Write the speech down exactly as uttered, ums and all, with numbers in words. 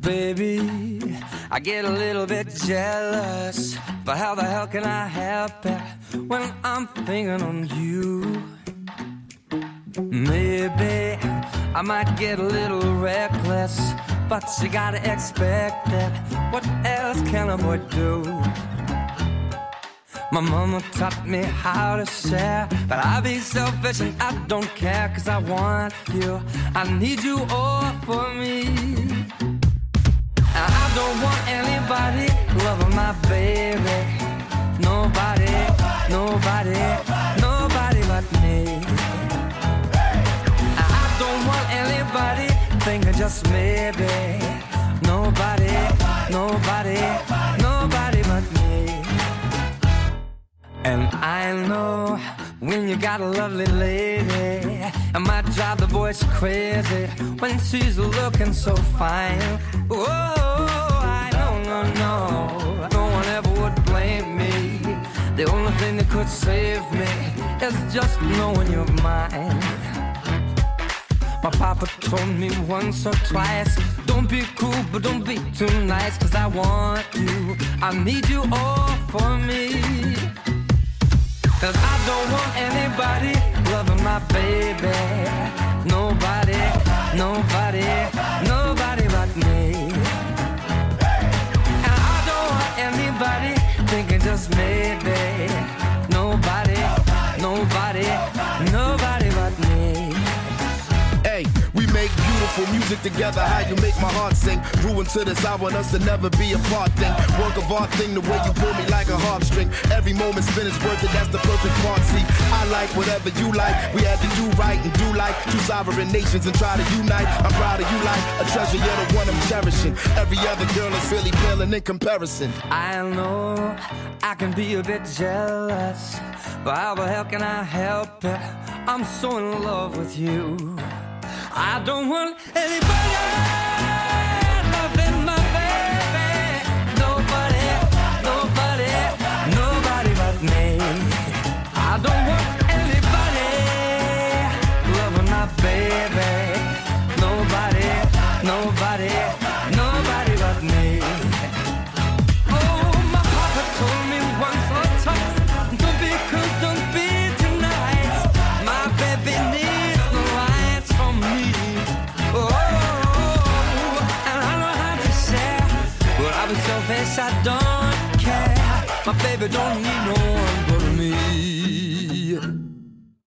baby, I get a little bit jealous, but how the hell can I help it when I'm thinking on you? Maybe I might get a little reckless, but you gotta expect it. What else can a boy do? My mama taught me how to share, but I be selfish and I don't care, cause I want you, I need you all for me. And I don't want anybody loving my baby. Nobody, nobody, nobody but me. And I don't want anybody thinking just maybe. Nobody, nobody, nobody but me. And I know when you got a lovely lady, it might drive the boys crazy when she's looking so fine. Oh, I know, no, no, no one ever would blame me. The only thing that could save me is just knowing you're mine. My papa told me once or twice, don't be cool, but don't be too nice, cause I want you, I need you all for me. Cause I don't want anybody loving my baby. Nobody, nobody, nobody but me. And I don't want anybody thinking just maybe. Nobody, nobody, nobody but me. Hey, we make beautiful music together, how you make my heart sing. Grew into this, I want us to never be apart thing. Work of art thing, the way you pull me like a harp string. Every moment spent is worth it, that's the perfect part. See, I like whatever you like. We had to do right and do like two sovereign nations and try to unite. I'm proud of you like a treasure, you're the one I'm cherishing. Every other girl is really paling in comparison. I know I can be a bit jealous, but how the hell can I help it? I'm so in love with you. I don't want anybody loving my baby. Nobody, nobody, nobody but me. I don't want anybody loving my baby. Nobody, nobody, nobody but me. Oh, my papa told me once or twice, don't be cruel, don't be too nice. My baby needs no lights from me. I be selfish, I don't care. My baby don't need no one.